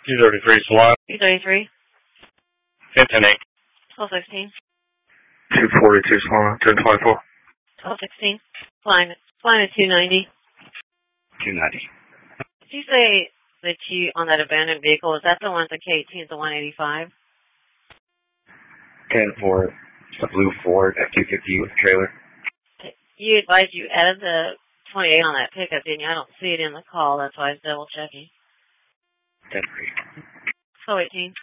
233 SWAT. 233. 1010 1216. 242 SWAT. 1024. 1216. Flying at 290. 290. Did you say that you, on that abandoned vehicle, is that the one with the K18, the 185? 10-4. It's a blue Ford F-250 with a trailer. You advised you added the 28 on that pickup, didn't you? I don't see it in the call. That's why I was double checking. 10-3. 1218.